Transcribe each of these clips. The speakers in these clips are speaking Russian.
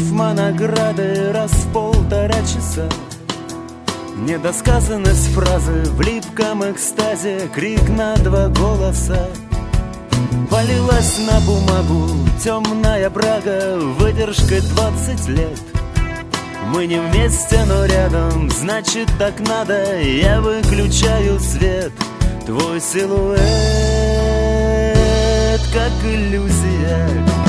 рифма награды раз в 1,5 часа. Недосказанность фразы в липком экстазе, крик на 2 голоса. Полилась на бумагу темная брага выдержкой 20 лет. Мы не вместе, но рядом, значит так надо. Я выключаю свет, твой силуэт как иллюзия.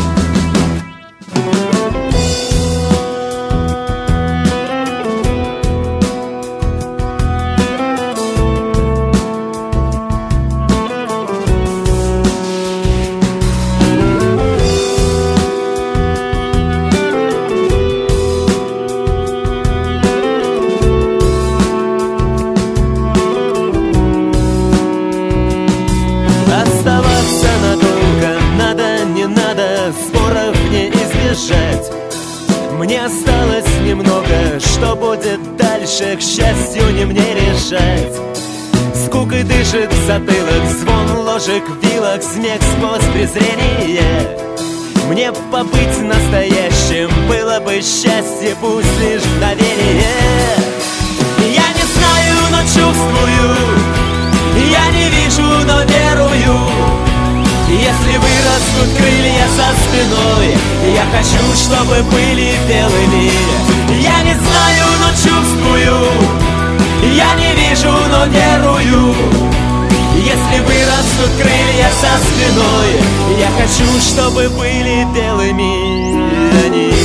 Мне осталось немного, что будет дальше, к счастью, не мне решать. Скукой дышит затылок, звон ложек, вилок, смех сквозь презрение. Мне побыть настоящим было бы счастье, пусть лишь мгновение. Я не знаю, но чувствую, я не вижу, но верую. Если вырастут крылья за спиной, я хочу, чтобы были белыми. Я не знаю, но чувствую, я не вижу, но верую. Если вырастут крылья за спиной, я хочу, чтобы были белыми они.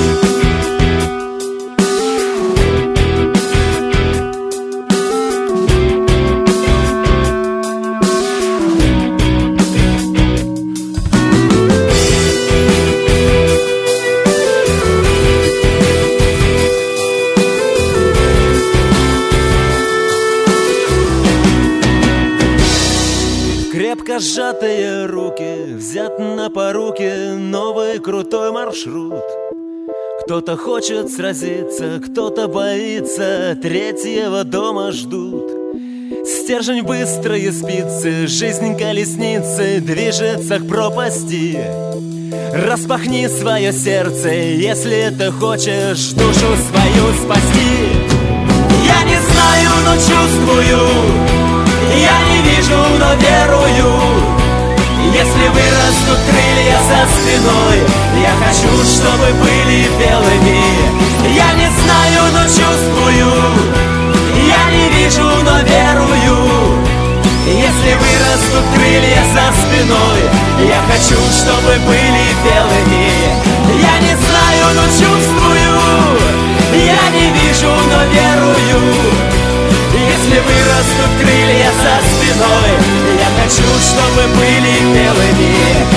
Крепко сжатые руки, взят на поруки новый крутой маршрут. Кто-то хочет сразиться, кто-то боится, третьего дома ждут. Стержень быстрые спицы, жизнь колесницы движется к пропасти. Распахни свое сердце, если ты хочешь душу свою спасти. Я не знаю, но чувствую, я не вижу, но верую. Если вырастут крылья за спиной, я хочу, чтобы были белыми. Я не знаю, но чувствую, я не вижу, но верую. Если вырастут крылья за спиной, я хочу, чтобы были белыми. Я не знаю, но чувствую, я не вижу, но верую. Если вырастут крылья за спиной, я хочу, чтобы были белыми.